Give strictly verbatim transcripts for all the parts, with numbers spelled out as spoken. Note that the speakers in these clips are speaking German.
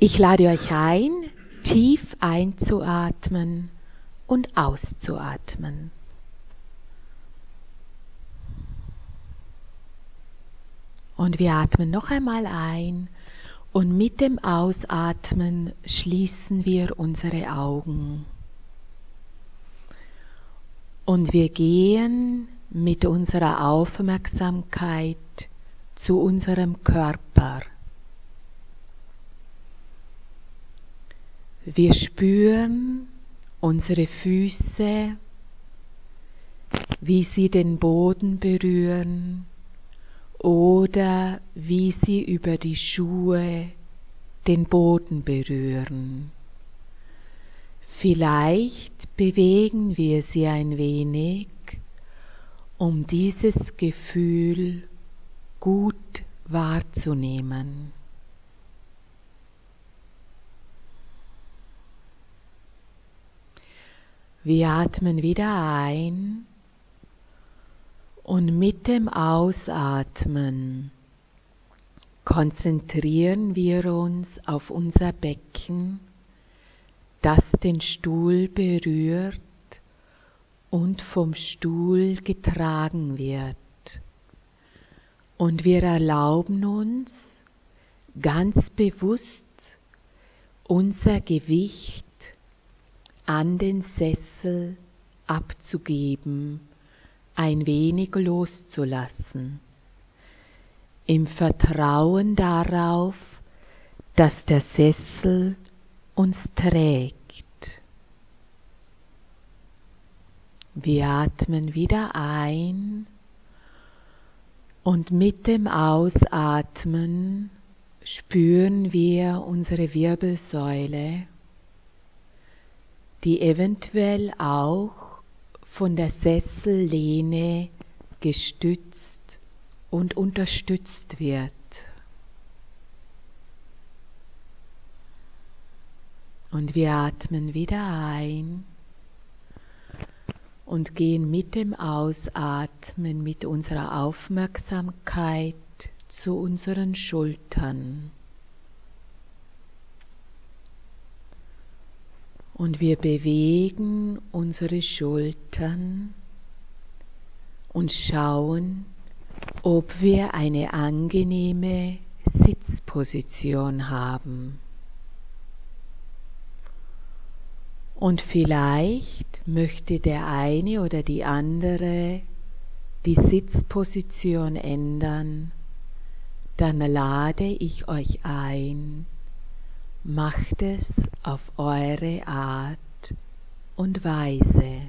Ich lade euch ein, tief einzuatmen und auszuatmen. Und wir atmen noch einmal ein und mit dem Ausatmen schließen wir unsere Augen. Und wir gehen mit unserer Aufmerksamkeit zu unserem Körper. Wir spüren unsere Füße, wie sie den Boden berühren oder wie sie über die Schuhe den Boden berühren. Vielleicht bewegen wir sie ein wenig, um dieses Gefühl gut wahrzunehmen. Wir atmen wieder ein und mit dem Ausatmen konzentrieren wir uns auf unser Becken, das den Stuhl berührt und vom Stuhl getragen wird. Und wir erlauben uns ganz bewusst unser Gewicht an den Sessel abzugeben, ein wenig loszulassen, im Vertrauen darauf, dass der Sessel uns trägt. Wir atmen wieder ein und mit dem Ausatmen spüren wir unsere Wirbelsäule, die eventuell auch von der Sessellehne gestützt und unterstützt wird. Und wir atmen wieder ein und gehen mit dem Ausatmen mit unserer Aufmerksamkeit zu unseren Schultern. Und wir bewegen unsere Schultern und schauen, ob wir eine angenehme Sitzposition haben. Und vielleicht möchte der eine oder die andere die Sitzposition ändern, dann lade ich euch ein, macht es auf eure Art und Weise.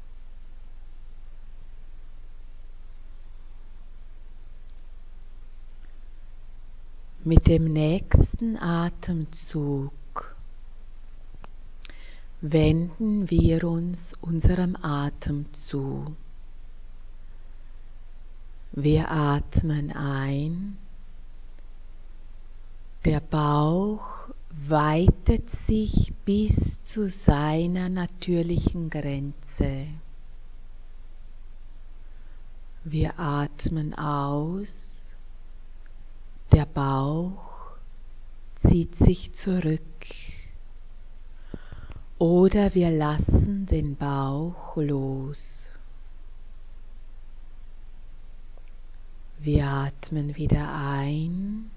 Mit dem nächsten Atemzug wenden wir uns unserem Atem zu. Wir atmen ein, der Bauch weitet sich bis zu seiner natürlichen Grenze. Wir atmen aus, der Bauch zieht sich zurück. Oder wir lassen den Bauch los. Wir atmen wieder ein.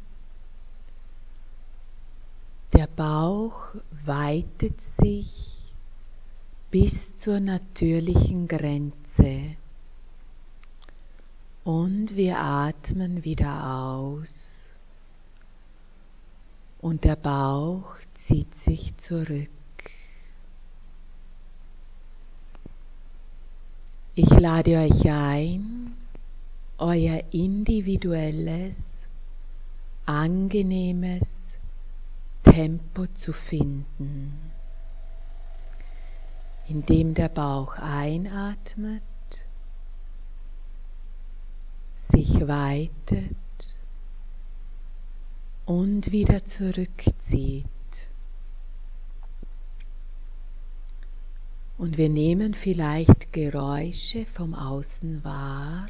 Der Bauch weitet sich bis zur natürlichen Grenze. Und wir atmen wieder aus. Und der Bauch zieht sich zurück. Ich lade euch ein, euer individuelles, angenehmes Tempo zu finden, indem der Bauch einatmet, sich weitet und wieder zurückzieht. Und wir nehmen vielleicht Geräusche vom Außen wahr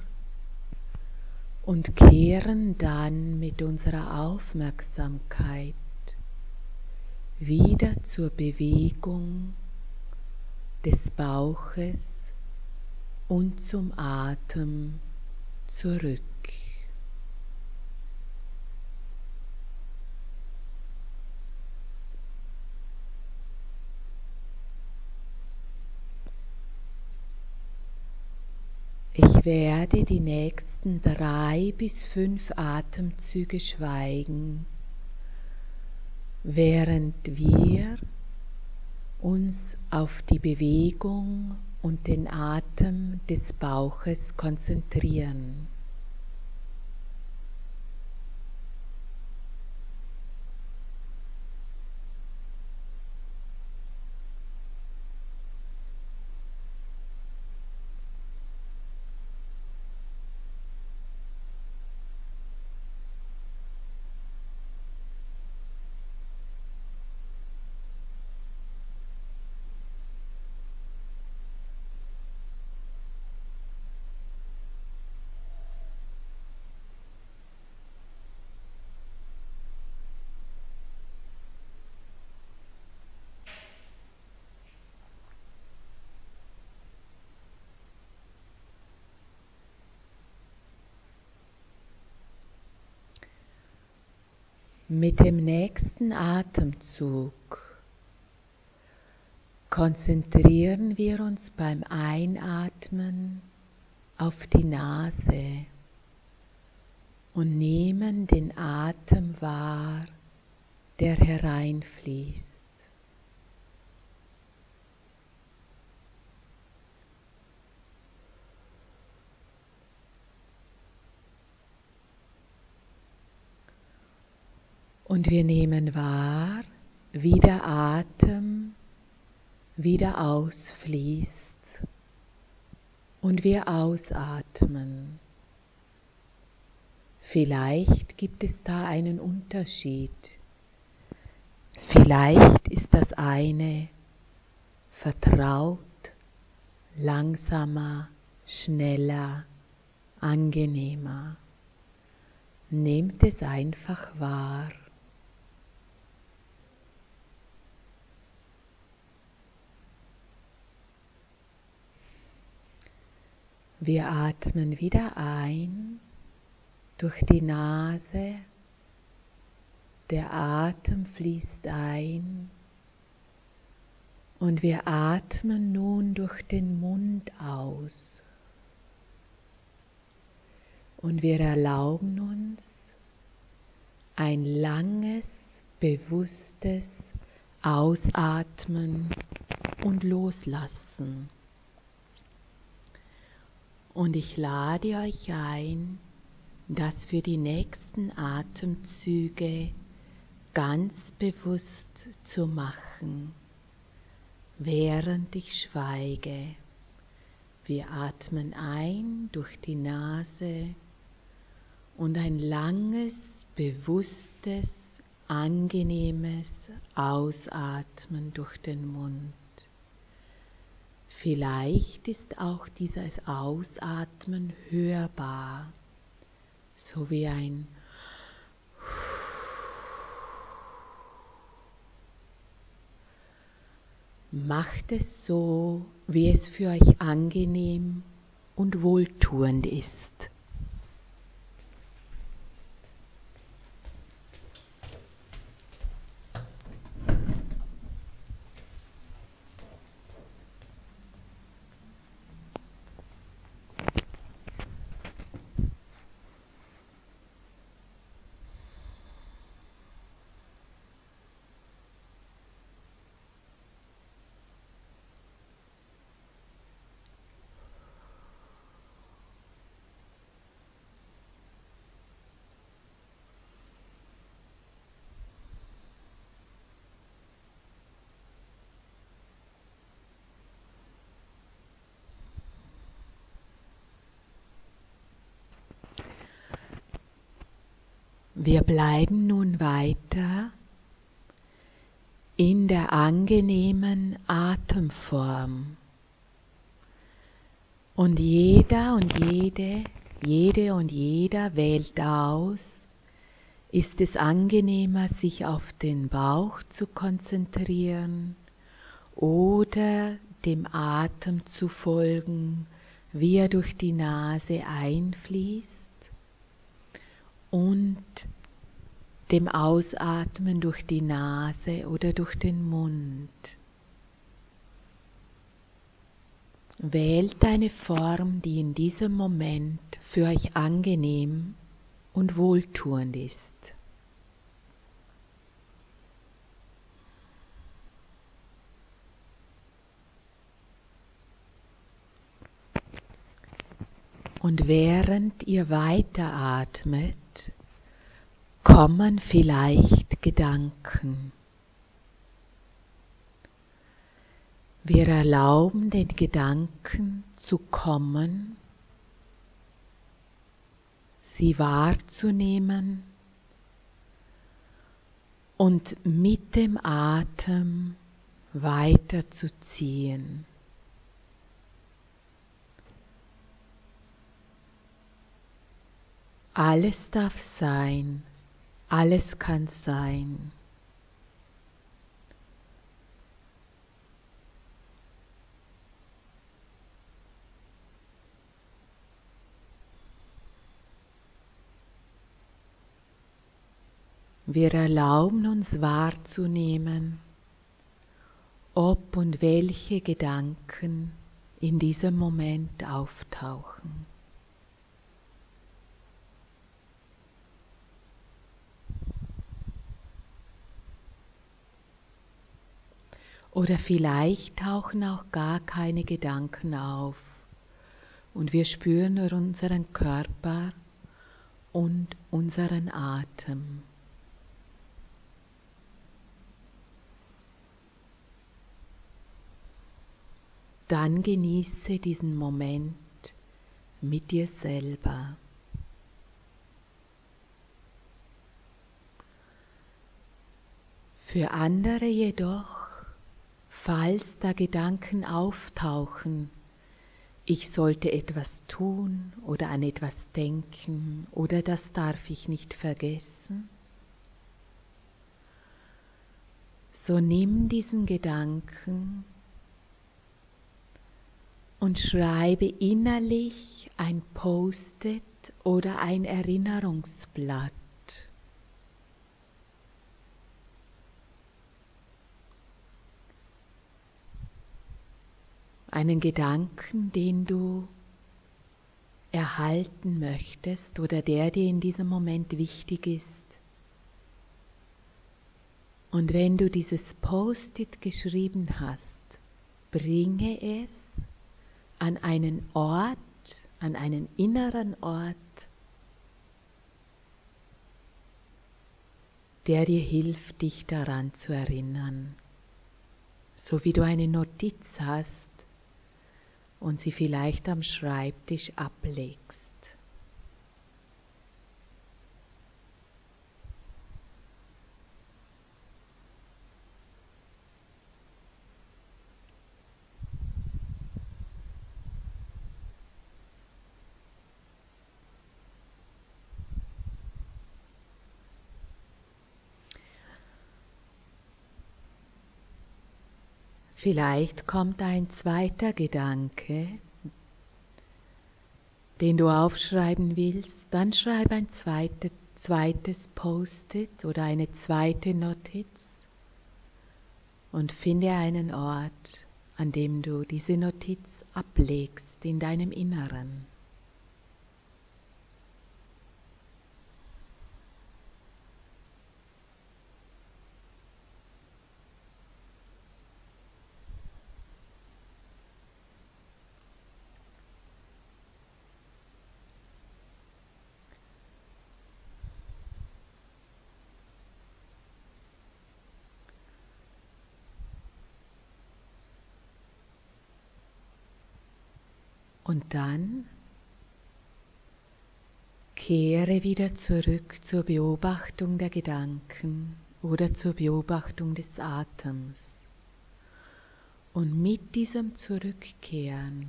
und kehren dann mit unserer Aufmerksamkeit wieder zur Bewegung des Bauches und zum Atem zurück. Ich werde die nächsten drei bis fünf Atemzüge schweigen, während wir uns auf die Bewegung und den Atem des Bauches konzentrieren. Mit dem nächsten Atemzug konzentrieren wir uns beim Einatmen auf die Nase und nehmen den Atem wahr, der hereinfließt. Und wir nehmen wahr, wie der Atem wieder ausfließt und wir ausatmen. Vielleicht gibt es da einen Unterschied. Vielleicht ist das eine vertraut, langsamer, schneller, angenehmer. Nehmt es einfach wahr. Wir atmen wieder ein durch die Nase, der Atem fließt ein und wir atmen nun durch den Mund aus. Und wir erlauben uns ein langes, bewusstes Ausatmen und Loslassen. Und ich lade euch ein, das für die nächsten Atemzüge ganz bewusst zu machen, während ich schweige. Wir atmen ein durch die Nase und ein langes, bewusstes, angenehmes Ausatmen durch den Mund. Vielleicht ist auch dieses Ausatmen hörbar, so wie ein Macht es so, wie es für euch angenehm und wohltuend ist. Wir bleiben nun weiter in der angenehmen Atemform. Und jeder und jede, jede und jeder wählt aus, Ist es angenehmer, sich auf den Bauch zu konzentrieren oder dem Atem zu folgen, wie er durch die Nase einfließt und dem Ausatmen durch die Nase oder durch den Mund? Wählt eine Form, die in diesem Moment für euch angenehm und wohltuend ist. Und während ihr weiteratmet, kommen vielleicht Gedanken. Wir erlauben den Gedanken zu kommen, sie wahrzunehmen und mit dem Atem weiterzuziehen. Alles darf sein, alles kann sein. Wir erlauben uns wahrzunehmen, ob und welche Gedanken in diesem Moment auftauchen. Oder vielleicht tauchen auch gar keine Gedanken auf und wir spüren nur unseren Körper und unseren Atem. Dann genieße diesen Moment mit dir selber. Für andere jedoch, falls da Gedanken auftauchen, ich sollte etwas tun oder an etwas denken oder das darf ich nicht vergessen, so nimm diesen Gedanken und schreibe innerlich ein Post-it oder ein Erinnerungsblatt. Einen Gedanken, den du erhalten möchtest oder der dir in diesem Moment wichtig ist. Und wenn du dieses Post-it geschrieben hast, bringe es an einen Ort, an einen inneren Ort, der dir hilft, dich daran zu erinnern. So wie du eine Notiz hast und sie vielleicht am Schreibtisch ablegst. Vielleicht kommt ein zweiter Gedanke, den du aufschreiben willst, dann schreib ein zweite, zweites Post-it oder eine zweite Notiz und finde einen Ort, an dem du diese Notiz ablegst in deinem Inneren. Und dann kehre wieder zurück zur Beobachtung der Gedanken oder zur Beobachtung des Atems. Und mit diesem Zurückkehren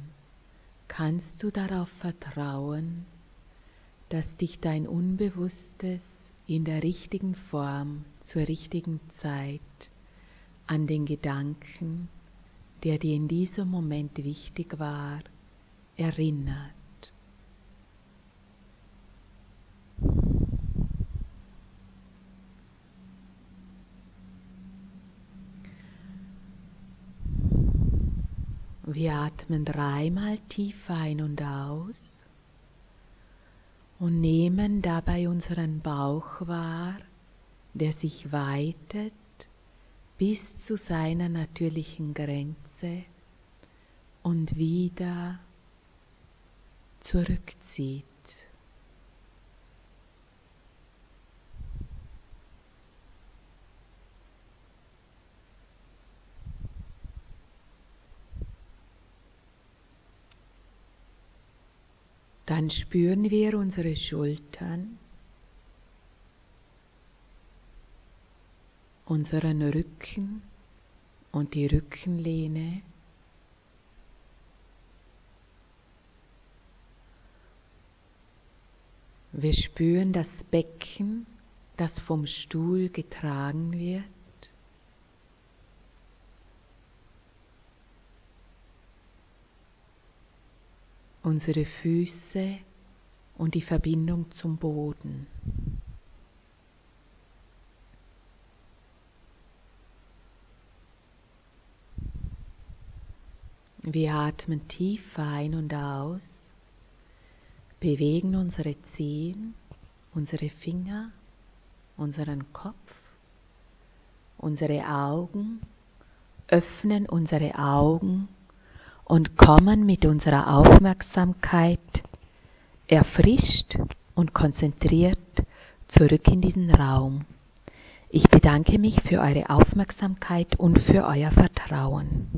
kannst du darauf vertrauen, dass dich dein Unbewusstes in der richtigen Form, zur richtigen Zeit an den Gedanken, der dir in diesem Moment wichtig war, erinnert. Wir atmen dreimal tief ein und aus und nehmen dabei unseren Bauch wahr, der sich weitet bis zu seiner natürlichen Grenze und wieder zurückzieht. Dann spüren wir unsere Schultern, unseren Rücken und die Rückenlehne. Wir spüren das Becken, das vom Stuhl getragen wird. Unsere Füße und die Verbindung zum Boden. Wir atmen tief ein und aus, bewegen unsere Zehen, unsere Finger, unseren Kopf, unsere Augen, öffnen unsere Augen und kommen mit unserer Aufmerksamkeit erfrischt und konzentriert zurück in diesen Raum. Ich bedanke mich für eure Aufmerksamkeit und für euer Vertrauen.